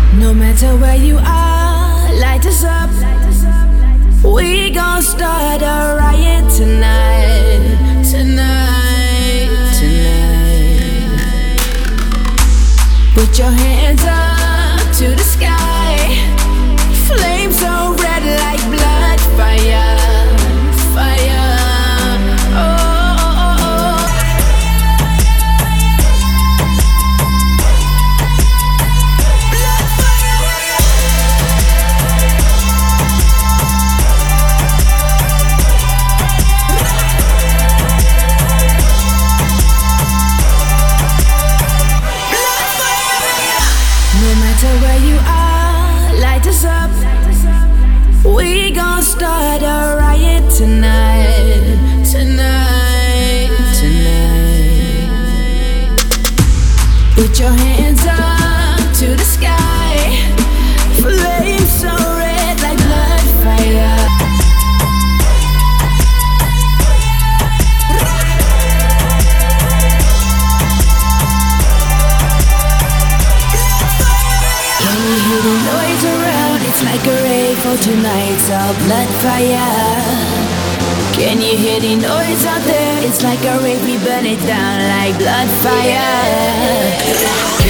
No matter where you are, light us up. We gon' start a riot tonight, tonight, tonight. Put your hands up to the sky. Flames so red like blood, fire, fire. Oh, oh, oh, oh. Blood fire. No matter where you are, light us up. We gon' start a riot tonight, tonight, tonight. Put your hands up to the sky. Flames so red like blood fire. Can you hear the noise around? It's like a rave for tonight's all blood fire. Can you hear the noise out there? It's like a rave, we burn it down like blood fire.